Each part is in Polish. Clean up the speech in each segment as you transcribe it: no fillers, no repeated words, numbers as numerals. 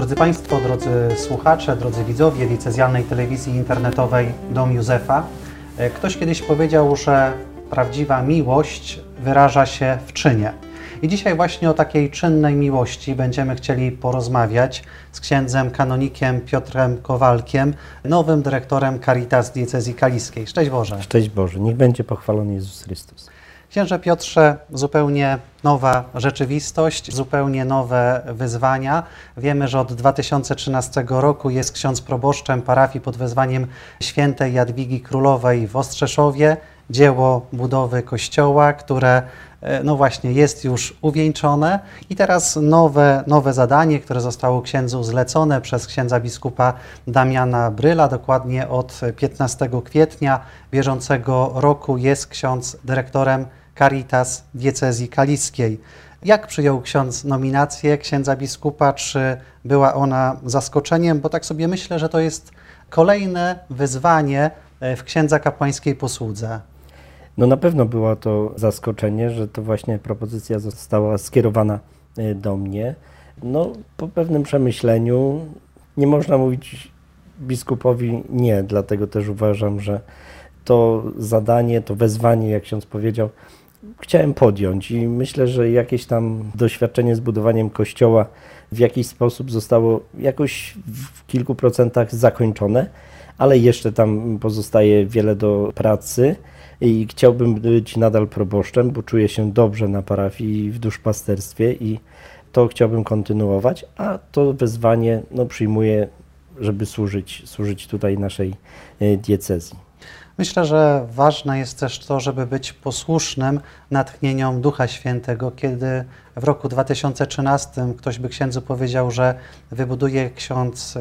Drodzy Państwo, drodzy słuchacze, drodzy widzowie diecezjalnej telewizji internetowej Dom Józefa, ktoś kiedyś powiedział, że prawdziwa miłość wyraża się w czynie. I dzisiaj właśnie o takiej czynnej miłości będziemy chcieli porozmawiać z księdzem kanonikiem Piotrem Kowalkiem, nowym dyrektorem Caritas Diecezji Kaliskiej. Szczęść Boże. Szczęść Boże. Niech będzie pochwalony Jezus Chrystus. Księże Piotrze, zupełnie nowa rzeczywistość, zupełnie nowe wyzwania. Wiemy, że od 2013 roku jest ksiądz proboszczem parafii pod wezwaniem świętej Jadwigi Królowej w Ostrzeszowie. Dzieło budowy kościoła, które no właśnie jest już uwieńczone i teraz nowe zadanie, które zostało księdzu zlecone przez księdza biskupa Damiana Bryla. Dokładnie od 15 kwietnia bieżącego roku jest ksiądz dyrektorem Caritas Diecezji Kaliskiej. Jak przyjął ksiądz nominację księdza biskupa? Czy była ona zaskoczeniem? Bo tak sobie myślę, że to jest kolejne wyzwanie w księdza kapłańskiej posłudze. No na pewno było to zaskoczenie, że to właśnie propozycja została skierowana do mnie. No po pewnym przemyśleniu nie można mówić biskupowi nie, dlatego też uważam, że to zadanie, to wezwanie, jak ksiądz powiedział, chciałem podjąć i myślę, że jakieś tam doświadczenie z budowaniem kościoła w jakiś sposób zostało jakoś w kilku procentach zakończone, ale jeszcze tam pozostaje wiele do pracy i chciałbym być nadal proboszczem, bo czuję się dobrze na parafii i w duszpasterstwie i to chciałbym kontynuować, a to wezwanie przyjmuję, żeby służyć tutaj naszej diecezji. Myślę, że ważne jest też to, żeby być posłusznym natchnieniom Ducha Świętego. Kiedy w roku 2013 ktoś by księdzu powiedział, że wybuduje ksiądz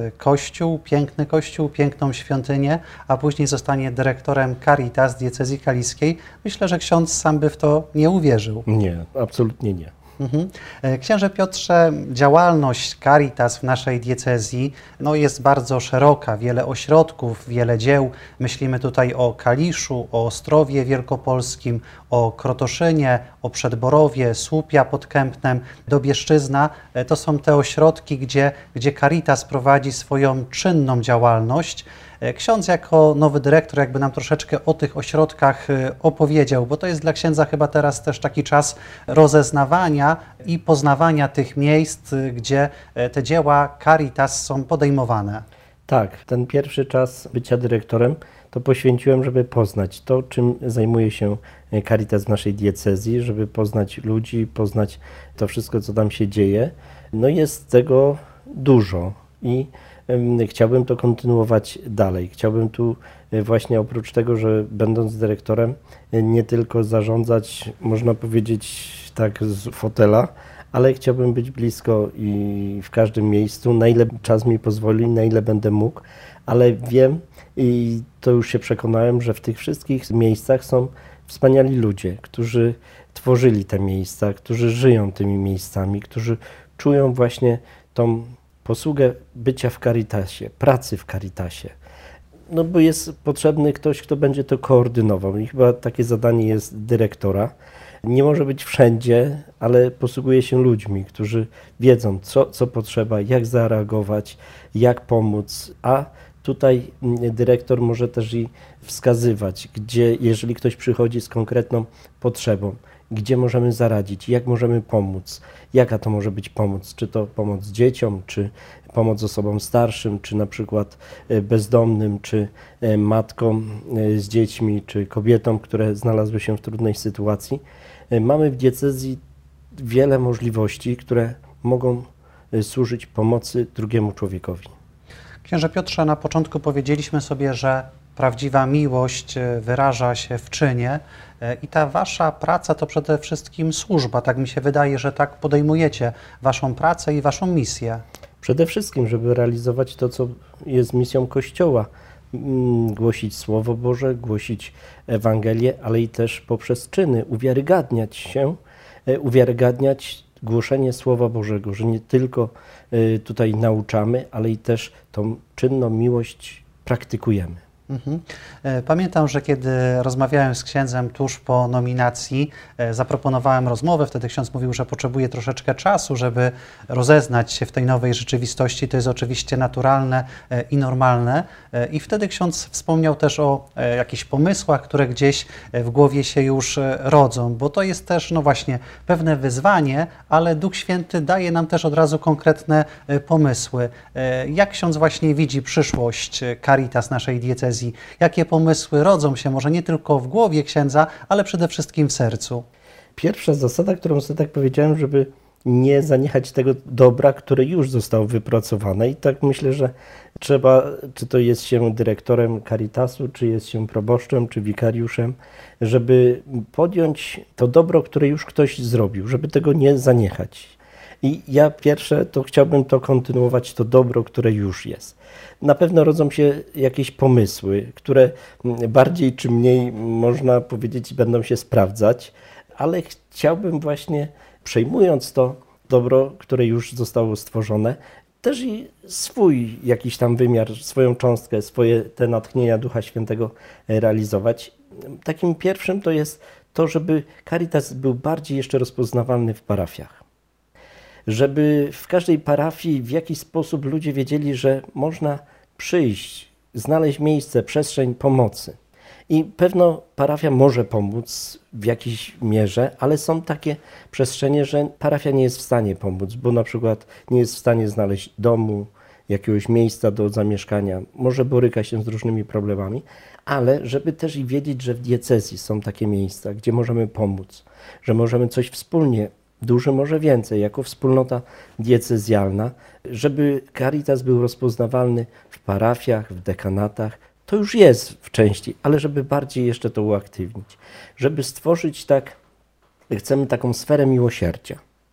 kościół, piękną świątynię, a później zostanie dyrektorem Caritas Diecezji Kaliskiej, myślę, że ksiądz sam by w to nie uwierzył. Nie, absolutnie nie. Księże Piotrze, działalność Caritas w naszej diecezji jest bardzo szeroka, wiele ośrodków, wiele dzieł. Myślimy tutaj o Kaliszu, o Ostrowie Wielkopolskim, o Krotoszynie, o Przedborowie, Słupia pod Kępnem, Dobieszczyzna. To są te ośrodki, gdzie Caritas prowadzi swoją czynną działalność. Ksiądz jako nowy dyrektor jakby nam troszeczkę o tych ośrodkach opowiedział, bo to jest dla księdza chyba teraz też taki czas rozeznawania i poznawania tych miejsc, gdzie te dzieła Caritas są podejmowane. Tak, ten pierwszy czas bycia dyrektorem to poświęciłem, żeby poznać to, czym zajmuje się Caritas w naszej diecezji, żeby poznać ludzi, poznać to wszystko, co tam się dzieje. No jest tego dużo i chciałbym to kontynuować dalej. Chciałbym tu właśnie oprócz tego, że będąc dyrektorem nie tylko zarządzać, można powiedzieć tak z fotela, ale chciałbym być blisko i w każdym miejscu, na ile czas mi pozwoli, na ile będę mógł, ale wiem i to już się przekonałem, że w tych wszystkich miejscach są wspaniali ludzie, którzy tworzyli te miejsca, którzy żyją tymi miejscami, którzy czują właśnie tą posługę bycia w Caritasie, pracy w Caritasie. No bo jest potrzebny ktoś, kto będzie to koordynował i chyba takie zadanie jest dyrektora. Nie może być wszędzie, ale posługuje się ludźmi, którzy wiedzą, co potrzeba, jak zareagować, jak pomóc, a tutaj dyrektor może też i wskazywać, gdzie, jeżeli ktoś przychodzi z konkretną potrzebą, gdzie możemy zaradzić, jak możemy pomóc, jaka to może być pomoc, czy to pomoc dzieciom, czy pomoc osobom starszym, czy na przykład bezdomnym, czy matkom z dziećmi, czy kobietom, które znalazły się w trudnej sytuacji. Mamy w diecezji wiele możliwości, które mogą służyć pomocy drugiemu człowiekowi. Księże Piotrze, na początku powiedzieliśmy sobie, że prawdziwa miłość wyraża się w czynie i ta wasza praca to przede wszystkim służba. Tak mi się wydaje, że tak podejmujecie waszą pracę i waszą misję. Przede wszystkim, żeby realizować to, co jest misją Kościoła. Głosić Słowo Boże, głosić Ewangelię, ale i też poprzez czyny uwiarygadniać głoszenie Słowa Bożego, że nie tylko tutaj nauczamy, ale i też tą czynną miłość praktykujemy. Mhm. Pamiętam, że kiedy rozmawiałem z księdzem tuż po nominacji, zaproponowałem rozmowę. Wtedy ksiądz mówił, że potrzebuje troszeczkę czasu, żeby rozeznać się w tej nowej rzeczywistości. To jest oczywiście naturalne i normalne. I wtedy ksiądz wspomniał też o jakichś pomysłach, które gdzieś w głowie się już rodzą, bo to jest też, no właśnie, pewne wyzwanie, ale Duch Święty daje nam też od razu konkretne pomysły. Jak ksiądz właśnie widzi przyszłość Caritas naszej diecezji? Jakie pomysły rodzą się może nie tylko w głowie księdza, ale przede wszystkim w sercu? Pierwsza zasada, którą sobie tak powiedziałem, żeby nie zaniechać tego dobra, które już zostało wypracowane. I tak myślę, że trzeba, czy to jest się dyrektorem Caritasu, czy jest się proboszczem, czy wikariuszem, żeby podjąć to dobro, które już ktoś zrobił, żeby tego nie zaniechać. I ja pierwsze to chciałbym to kontynuować, to dobro, które już jest. Na pewno rodzą się jakieś pomysły, które bardziej czy mniej, można powiedzieć, będą się sprawdzać, ale chciałbym właśnie, przejmując to dobro, które już zostało stworzone, też i swój jakiś tam wymiar, swoją cząstkę, swoje te natchnienia Ducha Świętego realizować. Takim pierwszym to jest to, żeby Caritas był bardziej jeszcze rozpoznawalny w parafiach. Żeby w każdej parafii w jakiś sposób ludzie wiedzieli, że można przyjść, znaleźć miejsce, przestrzeń pomocy. I pewno parafia może pomóc w jakiejś mierze, ale są takie przestrzenie, że parafia nie jest w stanie pomóc, bo na przykład nie jest w stanie znaleźć domu, jakiegoś miejsca do zamieszkania, może boryka się z różnymi problemami, ale żeby też i wiedzieć, że w diecezji są takie miejsca, gdzie możemy pomóc, że możemy coś wspólnie, duży może więcej, jako wspólnota diecezjalna, żeby Caritas był rozpoznawalny w parafiach, w dekanatach. To już jest w części, ale żeby bardziej jeszcze to uaktywnić, żeby stworzyć chcemy taką sferę miłosierdzia,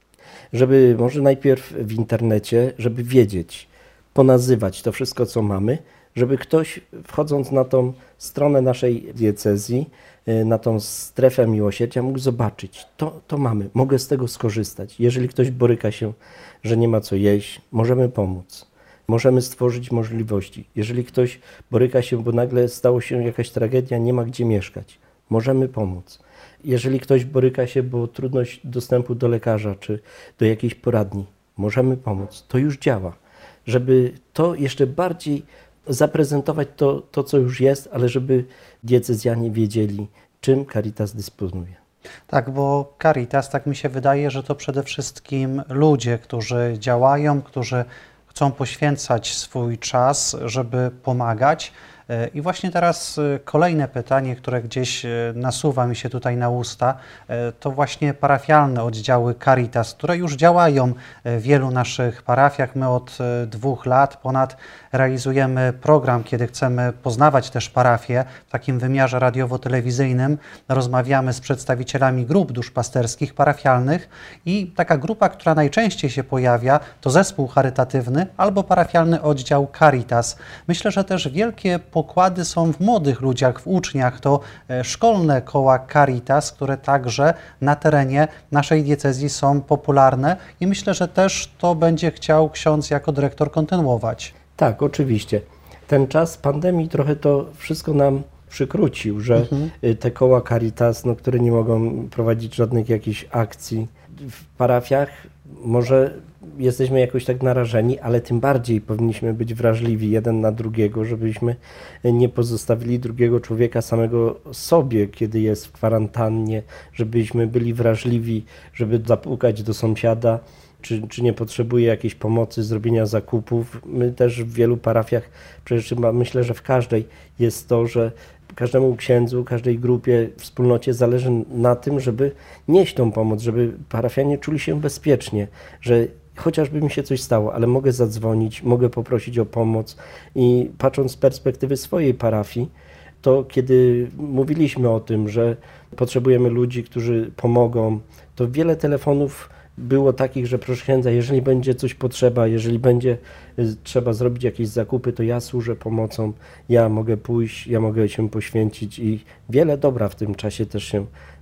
żeby może najpierw w internecie, żeby wiedzieć, ponazywać to wszystko, co mamy, żeby ktoś wchodząc na tą stronę naszej diecezji, na tą strefę miłosierdzia mógł zobaczyć, to mamy, mogę z tego skorzystać. Jeżeli ktoś boryka się, że nie ma co jeść, możemy pomóc. Możemy stworzyć możliwości. Jeżeli ktoś boryka się, bo nagle stało się jakaś tragedia, nie ma gdzie mieszkać, możemy pomóc. Jeżeli ktoś boryka się, bo trudność dostępu do lekarza czy do jakiejś poradni, możemy pomóc. To już działa. Żeby to jeszcze bardziej zaprezentować to, co już jest, ale żeby diecezjanie wiedzieli, czym Caritas dysponuje. Tak, bo Caritas, tak mi się wydaje, że to przede wszystkim ludzie, którzy działają, którzy chcą poświęcać swój czas, żeby pomagać. I właśnie teraz kolejne pytanie, które gdzieś nasuwa mi się tutaj na usta, to właśnie parafialne oddziały Caritas, które już działają w wielu naszych parafiach. My od 2 lat ponad realizujemy program, kiedy chcemy poznawać też parafię w takim wymiarze radiowo-telewizyjnym. Rozmawiamy z przedstawicielami grup duszpasterskich, parafialnych i taka grupa, która najczęściej się pojawia, to zespół charytatywny albo parafialny oddział Caritas. Myślę, że też wielkie pokłady są w młodych ludziach, w uczniach. To szkolne koła Caritas, które także na terenie naszej diecezji są popularne i myślę, że też to będzie chciał ksiądz jako dyrektor kontynuować. Tak, oczywiście. Ten czas pandemii trochę to wszystko nam przykrócił, że te koła Caritas, które nie mogą prowadzić żadnych jakichś akcji w parafiach, może jesteśmy jakoś tak narażeni, ale tym bardziej powinniśmy być wrażliwi jeden na drugiego, żebyśmy nie pozostawili drugiego człowieka samego sobie, kiedy jest w kwarantannie, żebyśmy byli wrażliwi, żeby zapukać do sąsiada, czy nie potrzebuje jakiejś pomocy, zrobienia zakupów. My też w wielu parafiach, przecież myślę, że w każdej jest to, że każdemu księdzu, każdej grupie, wspólnocie zależy na tym, żeby nieść tą pomoc, żeby parafianie czuli się bezpiecznie, że chociażby mi się coś stało, ale mogę zadzwonić, mogę poprosić o pomoc i patrząc z perspektywy swojej parafii, to kiedy mówiliśmy o tym, że potrzebujemy ludzi, którzy pomogą, to wiele telefonów było takich, że proszę księdza, jeżeli będzie coś potrzeba, jeżeli będzie trzeba zrobić jakieś zakupy, to ja służę pomocą, ja mogę pójść, ja mogę się poświęcić i wiele dobra w tym czasie też się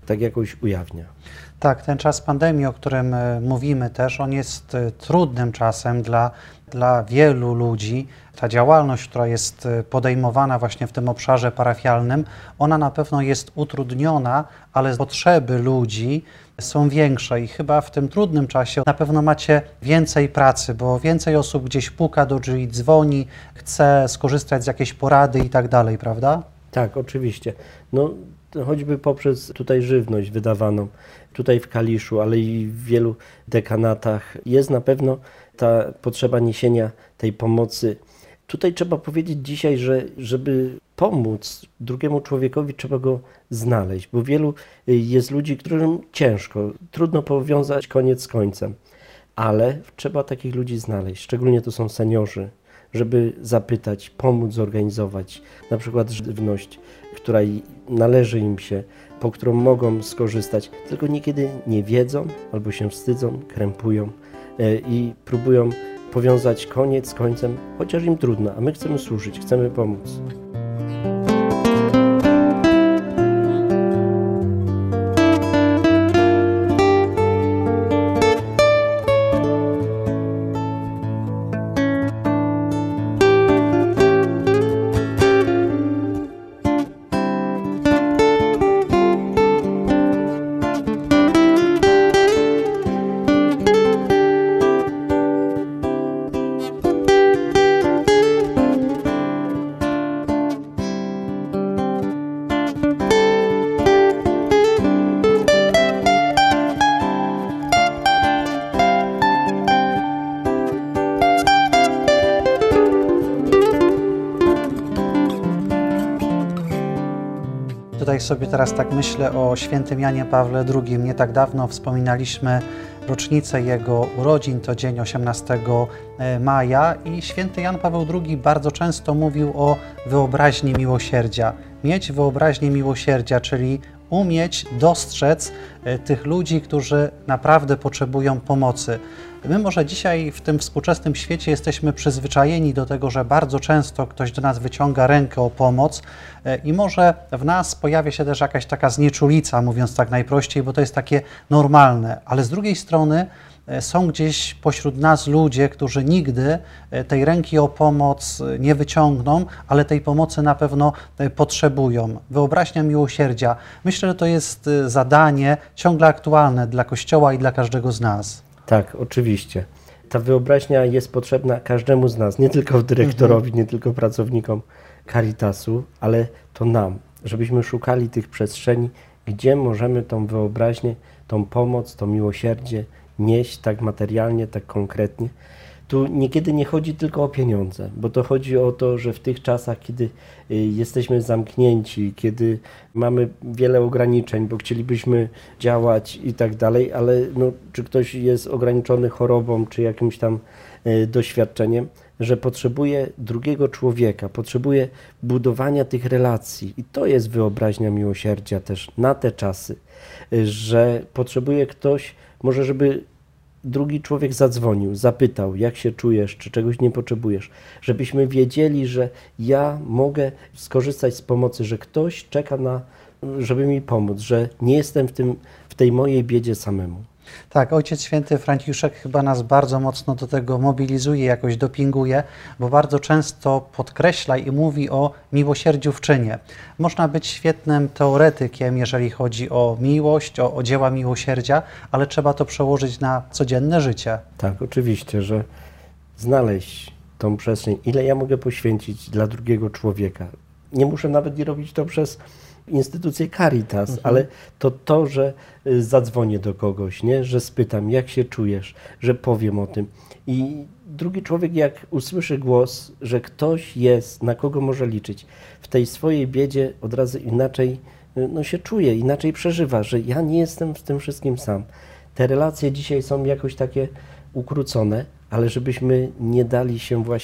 tak jakoś ujawnia. Tak, ten czas pandemii, o którym mówimy też, on jest trudnym czasem dla wielu ludzi. Ta działalność, która jest podejmowana właśnie w tym obszarze parafialnym, ona na pewno jest utrudniona, ale potrzeby ludzi są większe i chyba w tym trudnym czasie na pewno macie więcej pracy, bo więcej osób gdzieś puka do drzwi, dzwoni, chce skorzystać z jakiejś porady i tak dalej, prawda? Tak, oczywiście. No, choćby poprzez tutaj żywność wydawaną, tutaj w Kaliszu, ale i w wielu dekanatach jest na pewno ta potrzeba niesienia tej pomocy. Tutaj trzeba powiedzieć dzisiaj, że żeby pomóc drugiemu człowiekowi, trzeba go znaleźć, bo wielu jest ludzi, którym ciężko, trudno powiązać koniec z końcem, ale trzeba takich ludzi znaleźć, szczególnie to są seniorzy, żeby zapytać, pomóc zorganizować na przykład żywność, która należy im się, po którą mogą skorzystać, tylko niekiedy nie wiedzą albo się wstydzą, krępują i próbują powiązać koniec z końcem, chociaż im trudno, a my chcemy służyć, chcemy pomóc. Tutaj sobie teraz tak myślę o świętym Janie Pawle II. Nie tak dawno wspominaliśmy rocznicę jego urodzin, to dzień 18 maja i święty Jan Paweł II bardzo często mówił o wyobraźni miłosierdzia. Mieć wyobraźnię miłosierdzia, czyli umieć dostrzec tych ludzi, którzy naprawdę potrzebują pomocy. My może dzisiaj w tym współczesnym świecie jesteśmy przyzwyczajeni do tego, że bardzo często ktoś do nas wyciąga rękę o pomoc i może w nas pojawia się też jakaś taka znieczulica, mówiąc tak najprościej, bo to jest takie normalne, ale z drugiej strony są gdzieś pośród nas ludzie, którzy nigdy tej ręki o pomoc nie wyciągną, ale tej pomocy na pewno potrzebują. Wyobraźnia miłosierdzia. Myślę, że to jest zadanie ciągle aktualne dla Kościoła i dla każdego z nas. Tak, oczywiście. Ta wyobraźnia jest potrzebna każdemu z nas, nie tylko dyrektorowi, nie tylko pracownikom Caritasu, ale to nam, żebyśmy szukali tych przestrzeni, gdzie możemy tą wyobraźnię, tą pomoc, to miłosierdzie nieść tak materialnie, tak konkretnie. Tu niekiedy nie chodzi tylko o pieniądze, bo to chodzi o to, że w tych czasach, kiedy jesteśmy zamknięci, kiedy mamy wiele ograniczeń, bo chcielibyśmy działać i tak dalej, ale no, czy ktoś jest ograniczony chorobą, czy jakimś tam doświadczeniem, że potrzebuje drugiego człowieka, potrzebuje budowania tych relacji. I to jest wyobraźnia miłosierdzia też na te czasy, że potrzebuje ktoś, może żeby drugi człowiek zadzwonił, zapytał, jak się czujesz, czy czegoś nie potrzebujesz, żebyśmy wiedzieli, że ja mogę skorzystać z pomocy, że ktoś czeka żeby mi pomóc, że nie jestem w tej mojej biedzie samemu. Tak, Ojciec Święty Franciszek chyba nas bardzo mocno do tego mobilizuje, jakoś dopinguje, bo bardzo często podkreśla i mówi o miłosierdziu w czynie. Można być świetnym teoretykiem, jeżeli chodzi o miłość, o dzieła miłosierdzia, ale trzeba to przełożyć na codzienne życie. Tak, oczywiście, że znaleźć tą przestrzeń, ile ja mogę poświęcić dla drugiego człowieka. Nie muszę nawet robić to przez instytucję Caritas, ale to, że zadzwonię do kogoś, nie? Że spytam, jak się czujesz, że powiem o tym. I drugi człowiek, jak usłyszy głos, że ktoś jest, na kogo może liczyć, w tej swojej biedzie od razu inaczej się czuje, inaczej przeżywa, że ja nie jestem w tym wszystkim sam. Te relacje dzisiaj są jakoś takie ukrócone, ale żebyśmy nie dali się właśnie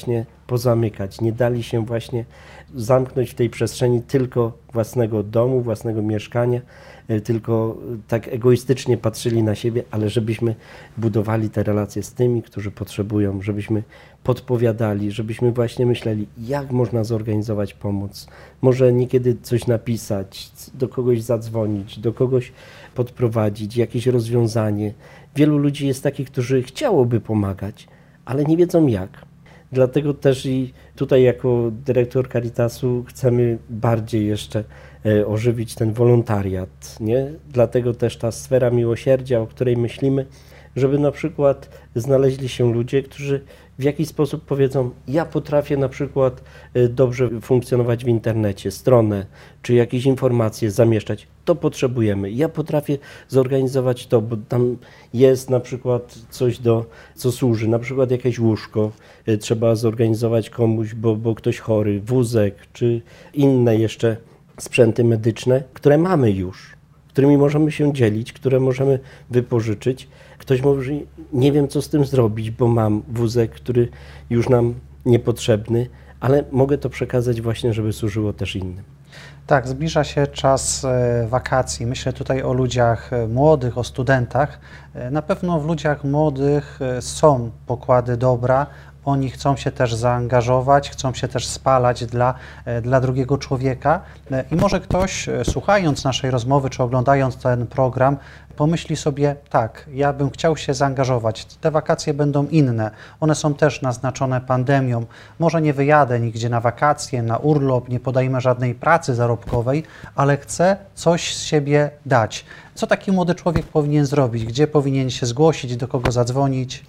pozamykać, nie dali się właśnie zamknąć w tej przestrzeni tylko własnego domu, własnego mieszkania, tylko tak egoistycznie patrzyli na siebie, ale żebyśmy budowali te relacje z tymi, którzy potrzebują, żebyśmy podpowiadali, żebyśmy właśnie myśleli, jak można zorganizować pomoc. Może niekiedy coś napisać, do kogoś zadzwonić, do kogoś podprowadzić, jakieś rozwiązanie. Wielu ludzi jest takich, którzy chciałoby pomagać, ale nie wiedzą jak. Dlatego też i tutaj jako dyrektor Caritasu chcemy bardziej jeszcze ożywić ten wolontariat, nie? Dlatego też ta sfera miłosierdzia, o której myślimy, żeby na przykład znaleźli się ludzie, którzy w jakiś sposób powiedzą, ja potrafię na przykład dobrze funkcjonować w internecie, stronę, czy jakieś informacje zamieszczać, to potrzebujemy. Ja potrafię zorganizować to, bo tam jest na przykład coś, co służy, na przykład jakieś łóżko trzeba zorganizować komuś, bo ktoś chory, wózek, czy inne jeszcze sprzęty medyczne, które mamy już, którymi możemy się dzielić, które możemy wypożyczyć. Ktoś mówi, nie wiem co z tym zrobić, bo mam wózek, który już nam niepotrzebny, ale mogę to przekazać właśnie, żeby służyło też innym. Tak, zbliża się czas wakacji. Myślę tutaj o ludziach młodych, o studentach. Na pewno w ludziach młodych są pokłady dobra. Oni chcą się też zaangażować, chcą się też spalać dla drugiego człowieka. I może ktoś, słuchając naszej rozmowy czy oglądając ten program, pomyśli sobie, tak, ja bym chciał się zaangażować. Te wakacje będą inne. One są też naznaczone pandemią. Może nie wyjadę nigdzie na wakacje, na urlop, nie podejmę żadnej pracy zarobkowej, ale chcę coś z siebie dać. Co taki młody człowiek powinien zrobić? Gdzie powinien się zgłosić? Do kogo zadzwonić?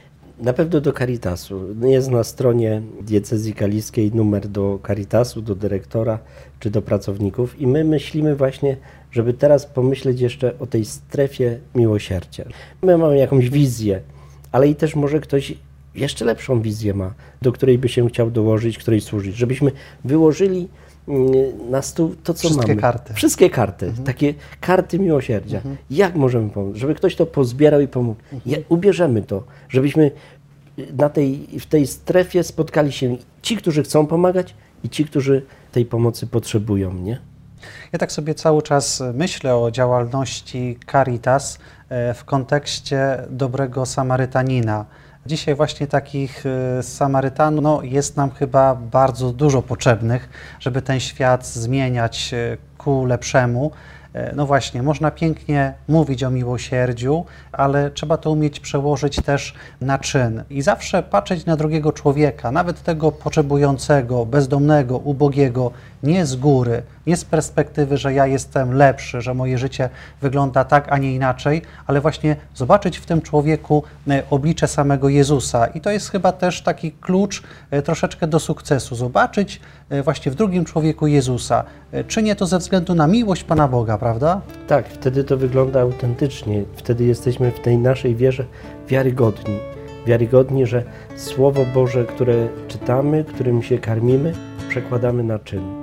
Na pewno do Caritasu. Jest na stronie diecezji kaliskiej numer do Caritasu, do dyrektora czy do pracowników i my myślimy właśnie, żeby teraz pomyśleć jeszcze o tej strefie miłosierdzia. My mamy jakąś wizję, ale i też może ktoś jeszcze lepszą wizję ma, do której by się chciał dołożyć, której służyć, żebyśmy wyłożyli na stół to, co Wszystkie mamy. karty. Wszystkie karty. Takie karty miłosierdzia. Jak możemy pomóc? Żeby ktoś to pozbierał i pomógł. Ubierzemy to, żebyśmy w tej strefie spotkali się ci, którzy chcą pomagać i ci, którzy tej pomocy potrzebują, nie? Ja tak sobie cały czas myślę o działalności Caritas w kontekście dobrego Samarytanina. Dzisiaj właśnie takich Samarytanów jest nam chyba bardzo dużo potrzebnych, żeby ten świat zmieniać ku lepszemu. No właśnie, można pięknie mówić o miłosierdziu, ale trzeba to umieć przełożyć też na czyn i zawsze patrzeć na drugiego człowieka, nawet tego potrzebującego, bezdomnego, ubogiego, nie z góry, nie z perspektywy, że ja jestem lepszy, że moje życie wygląda tak, a nie inaczej, ale właśnie zobaczyć w tym człowieku oblicze samego Jezusa. I to jest chyba też taki klucz troszeczkę do sukcesu. Zobaczyć właśnie w drugim człowieku Jezusa. Czynię to ze względu na miłość Pana Boga, prawda? Tak, wtedy to wygląda autentycznie. Wtedy jesteśmy w tej naszej wierze wiarygodni. Wiarygodni, że Słowo Boże, które czytamy, którym się karmimy, przekładamy na czyn.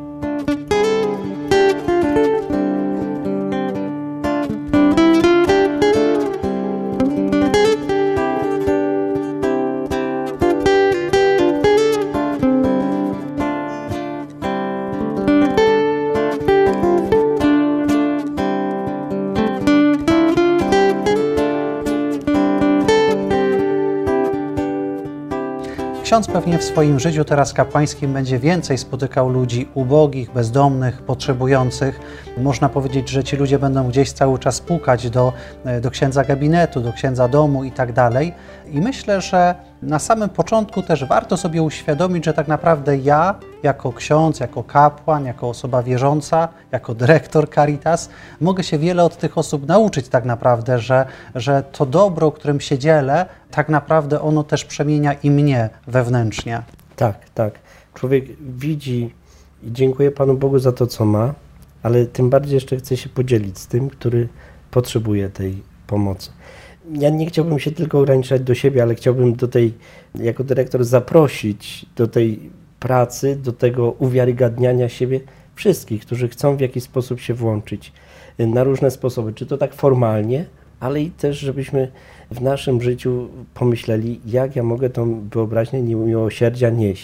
Ksiądz pewnie w swoim życiu teraz kapłańskim będzie więcej spotykał ludzi ubogich, bezdomnych, potrzebujących. Można powiedzieć, że ci ludzie będą gdzieś cały czas pukać do księdza gabinetu, do księdza domu i tak dalej. I myślę, że na samym początku też warto sobie uświadomić, że tak naprawdę ja, jako ksiądz, jako kapłan, jako osoba wierząca, jako dyrektor Caritas, mogę się wiele od tych osób nauczyć tak naprawdę, że to dobro, którym się dzielę, tak naprawdę ono też przemienia i mnie wewnętrznie. Tak, tak. Człowiek widzi i dziękuję Panu Bogu za to, co ma, ale tym bardziej jeszcze chce się podzielić z tym, który potrzebuje tej pomocy. Ja nie chciałbym się tylko ograniczać do siebie, ale chciałbym jako dyrektor zaprosić do tej pracy, do tego uwiarygadniania siebie wszystkich, którzy chcą w jakiś sposób się włączyć na różne sposoby, czy to tak formalnie, ale i też, żebyśmy w naszym życiu pomyśleli, jak ja mogę tą wyobraźnię miłosierdzia nieść.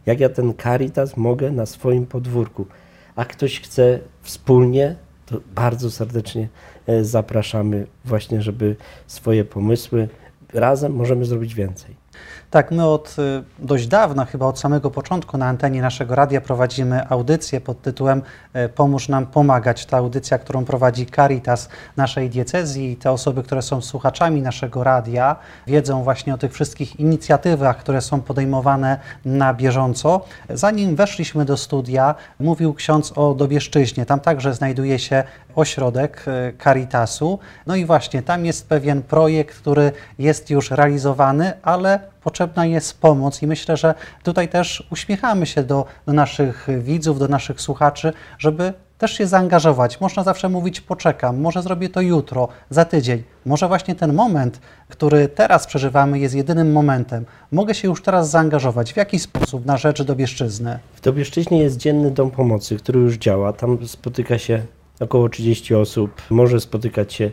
Jak ja ten Caritas mogę na swoim podwórku? A ktoś chce wspólnie, to bardzo serdecznie zapraszamy właśnie, żeby swoje pomysły razem możemy zrobić więcej. Tak, my od dość dawna, chyba od samego początku na antenie naszego radia prowadzimy audycję pod tytułem Pomóż nam pomagać. To audycja, którą prowadzi Caritas naszej diecezji i te osoby, które są słuchaczami naszego radia, wiedzą właśnie o tych wszystkich inicjatywach, które są podejmowane na bieżąco. Zanim weszliśmy do studia, mówił ksiądz o Dobieszczyźnie. Tam także znajduje się ośrodek Caritasu. No i właśnie tam jest pewien projekt, który jest już realizowany, ale potrzebna jest pomoc i myślę, że tutaj też uśmiechamy się do naszych widzów, do naszych słuchaczy, żeby też się zaangażować. Można zawsze mówić poczekam, może zrobię to jutro, za tydzień. Może właśnie ten moment, który teraz przeżywamy, jest jedynym momentem. Mogę się już teraz zaangażować. W jaki sposób na rzecz Dobieszczyzny? W Dobieszczyźnie jest dzienny dom pomocy, który już działa. Tam spotyka się około 30 osób, może spotykać się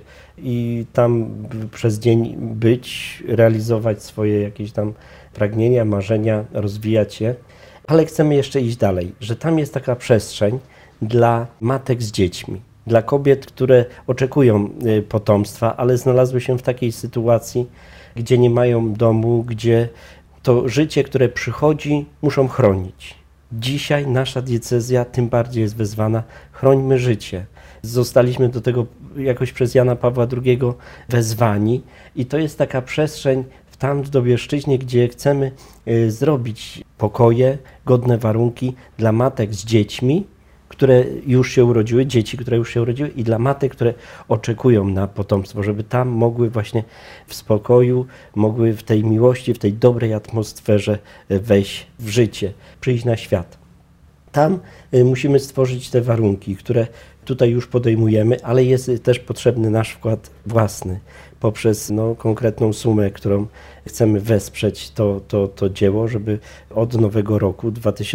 i tam przez dzień być, realizować swoje jakieś tam pragnienia, marzenia, rozwijać się. Ale chcemy jeszcze iść dalej, że tam jest taka przestrzeń dla matek z dziećmi, dla kobiet, które oczekują potomstwa, ale znalazły się w takiej sytuacji, gdzie nie mają domu, gdzie to życie, które przychodzi, muszą chronić. Dzisiaj nasza diecezja tym bardziej jest wezwana, chrońmy życie. Zostaliśmy do tego jakoś przez Jana Pawła II wezwani i to jest taka przestrzeń tam w Dobieszczyźnie, gdzie chcemy zrobić pokoje, godne warunki dla matek z dziećmi, które już się urodziły, dzieci, które już się urodziły i dla matek, które oczekują na potomstwo, żeby tam mogły właśnie w spokoju, mogły w tej miłości, w tej dobrej atmosferze wejść w życie, przyjść na świat. Tam musimy stworzyć te warunki, które tutaj już podejmujemy, ale jest też potrzebny nasz wkład własny poprzez konkretną sumę, którą chcemy wesprzeć to dzieło, żeby od nowego roku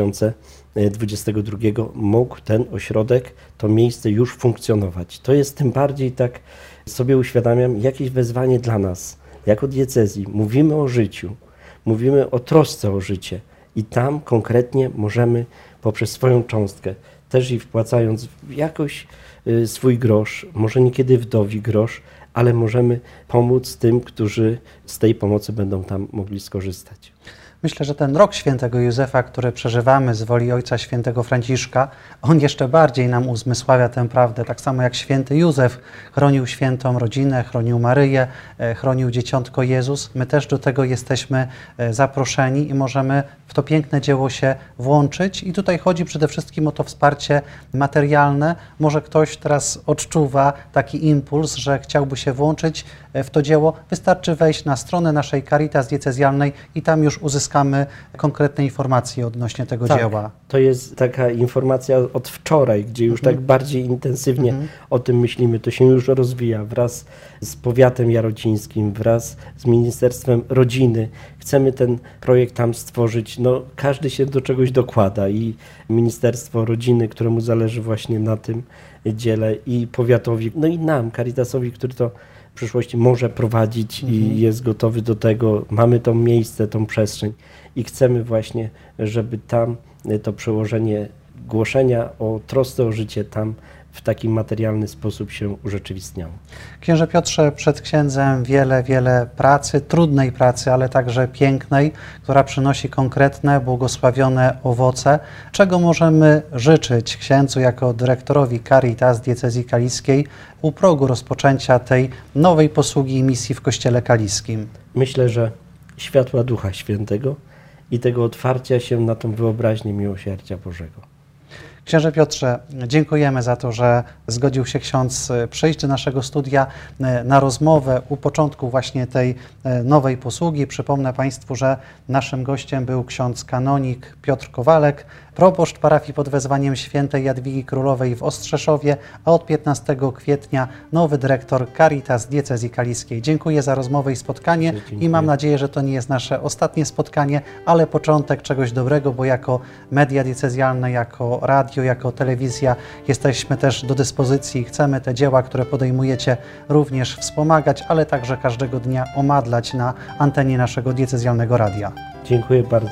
2022 mógł ten ośrodek, to miejsce już funkcjonować. To jest tym bardziej, tak sobie uświadamiam, jakieś wezwanie dla nas, jako diecezji. Mówimy o życiu, mówimy o trosce o życie i tam konkretnie możemy poprzez swoją cząstkę, też i wpłacając jakoś swój grosz, może niekiedy wdowi grosz, ale możemy pomóc tym, którzy z tej pomocy będą tam mogli skorzystać. Myślę, że ten rok świętego Józefa, który przeżywamy z woli Ojca Świętego Franciszka, on jeszcze bardziej nam uzmysławia tę prawdę. Tak samo jak święty Józef chronił świętą rodzinę, chronił Maryję, chronił dzieciątko Jezus. My też do tego jesteśmy zaproszeni i możemy w to piękne dzieło się włączyć. I tutaj chodzi przede wszystkim o to wsparcie materialne. Może ktoś teraz odczuwa taki impuls, że chciałby się włączyć w to dzieło. Wystarczy wejść na stronę naszej Caritas diecezjalnej i tam już uzyskamy konkretne informacje odnośnie tego dzieła. To jest taka informacja od wczoraj, gdzie już tak bardziej intensywnie o tym myślimy. To się już rozwija wraz z powiatem jarocińskim, wraz z Ministerstwem Rodziny. Chcemy ten projekt tam stworzyć. Każdy się do czegoś dokłada i Ministerstwo Rodziny, któremu zależy właśnie na tym dziele i powiatowi, i nam, Caritasowi, który to w przyszłości może prowadzić i jest gotowy do tego. Mamy to miejsce, tą przestrzeń i chcemy właśnie, żeby tam to przełożenie głoszenia o trosce o życie tam w taki materialny sposób się urzeczywistniało. Księże Piotrze, przed księdzem wiele pracy, trudnej pracy, ale także pięknej, która przynosi konkretne, błogosławione owoce. Czego możemy życzyć księdzu jako dyrektorowi Caritas diecezji kaliskiej u progu rozpoczęcia tej nowej posługi i misji w Kościele Kaliskim? Myślę, że światła Ducha Świętego i tego otwarcia się na tą wyobraźnię miłosierdzia Bożego. Księże Piotrze, dziękujemy za to, że zgodził się ksiądz przyjść do naszego studia na rozmowę u początku właśnie tej nowej posługi. Przypomnę Państwu, że naszym gościem był ksiądz kanonik Piotr Kowalek, proboszcz parafii pod wezwaniem świętej Jadwigi Królowej w Ostrzeszowie, a od 15 kwietnia nowy dyrektor Caritas diecezji kaliskiej. Dziękuję za rozmowę i spotkanie i mam nadzieję, że to nie jest nasze ostatnie spotkanie, ale początek czegoś dobrego, bo jako media diecezjalne, jako radio, jako telewizja jesteśmy też do dyspozycji i chcemy te dzieła, które podejmujecie, również wspomagać, ale także każdego dnia omadlać na antenie naszego diecezjalnego radia. Dziękuję bardzo.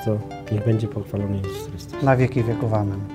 Niech będzie pochwalony Jezus Chrystus. Na wieki wieków. Amen.